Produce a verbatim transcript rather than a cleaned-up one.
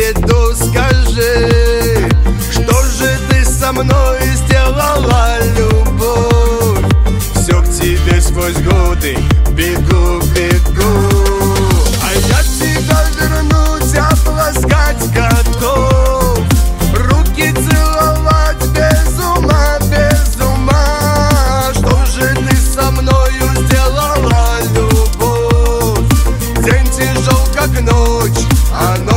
виду, скажи, что же ты со мной сделала, любовь? Все к тебе сквозь годы бегу, бегу. А я тебя вернуть, обласкать готов, руки целовать без ума, без ума. Что же ты со мною сделала, любовь? День тяжел, как ночь, а ночь